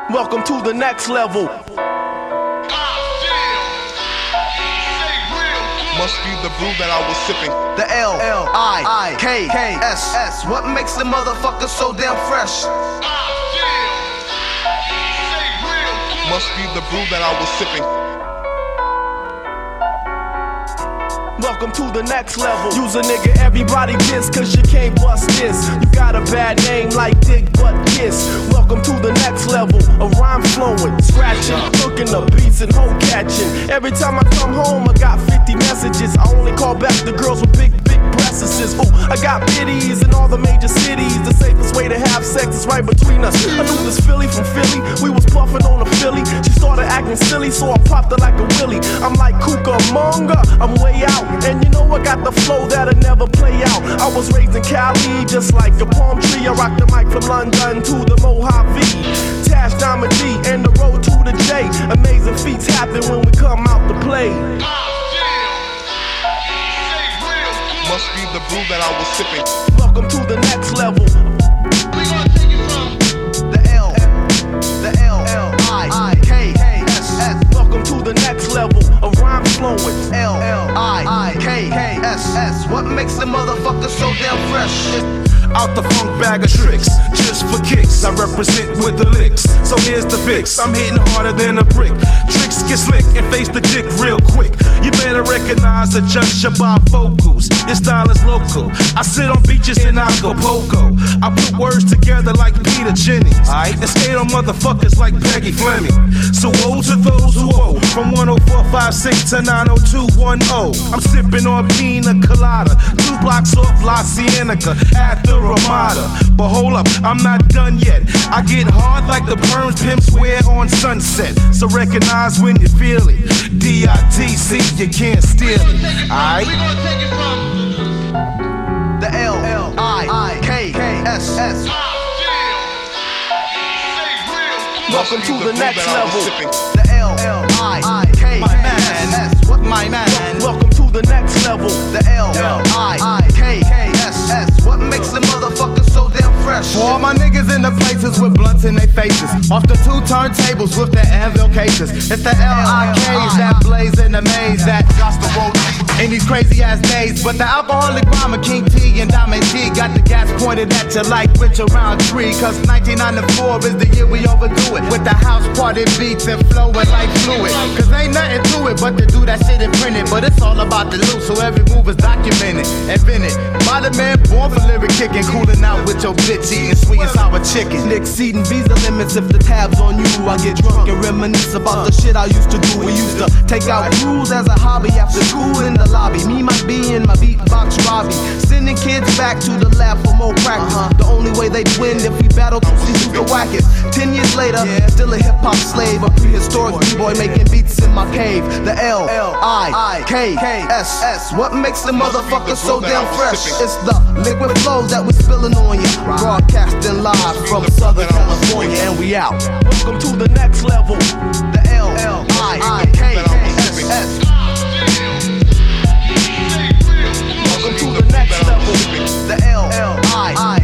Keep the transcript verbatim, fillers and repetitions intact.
Welcome to the next level. Must be the brew that I was sipping. The L, L, I, K, K, S, S. What makes the motherfucker so damn fresh? Must be the brew that I was sipping. Welcome to the next level. Use a nigga, everybody diss, cause you can't bust this. You got a bad name like Dick Butt Kiss. Welcome to the next level. A rhyme flowing, scratching, cooking the beats and hoe catching. Every time I come home, I got fifty messages. I only call back the girls with big, big breasts. Ooh, I got biddies in all the major cities. The safest way to have sex is right between us. I knew this Philly from Philly. We was puffing on a Philly. She started acting silly, so I popped her like a willy. I'm like Cucamonga, I'm way out. And you know I got the flow that'll never play out. I was raised in Cali, just like a palm tree. I rock the mic from London to the Mojave. Tash, Diamond D, and the road to the J. Amazing feats happen when we come out to play. Must be the brew that I was sipping. Welcome to the next level. We gonna take it from the L, the L, L, I, K, S, S. Welcome to the next level. A rhyme flowing. L, L, I, K, S, S. What makes the motherfucker so damn fresh? Out the funk bag of tricks, just for kicks. I represent with the licks, so here's the fix. I'm hitting harder than a brick. Tricks get slick and face the dick real quick. You better recognize and judge your bifocals. Your style is local. I sit on beaches in Acapulco. I put words together like Peter Jennings, aight? And skate on motherfuckers like Peggy Fleming. So woe to those who owe. From one oh four five six to nine oh two one oh. I'm sipping on pina colada. Two blocks off La Cienega at the Ramada. But hold up, I'm not done yet. I get hard like the perms pimps wear on Sunset. So recognize when you feel it. D I T C, you can't steal it. Aight? We gonna take it from the L, L, I, K, S, S. Welcome to the next level. The L, L, I, K, S, S. What My man. Welcome to the next level. The L, L, I, K, S, S. What makes the motherfucker so damn fresh? For all my niggas in the places with blunts in their faces. Off the two turntables with the anvil cases. It's the L I Ks that blaze in the maze that got the road in these crazy ass days. But the alcoholic rhymer King T and Diamond G got the gas pointed at you like Rich around tree. Cause nineteen ninety-four is the year we overdo it. With the house party beats and flowing like fluid. Cause ain't nothing to it but to do that shit and print it. But it's all about the loot, so every move is documented. Invented by the man born for lyric kicking. Cooling out with your bitch eating sweet and sour chicken. Exceeding visa limits if the tab's on you. I get drunk and reminisce about the shit I used to do. We used to take out rules as a hobby after school in the lobby. Me might be in my beatbox Robbie. Sending kids back to the lab for more practice. The only way they'd win if we battled to see who's the wackest. Ten years later, still a hip-hop slave. A prehistoric b-boy making beats in my cave. The L, I, K, S, S. What makes the motherfucker so damn fresh? It's the liquid flows that we spilling on you. Broadcasting live from Southern California, and we out. Welcome to the next level. The L, I, K, S, S. Welcome to the next level. The L, I,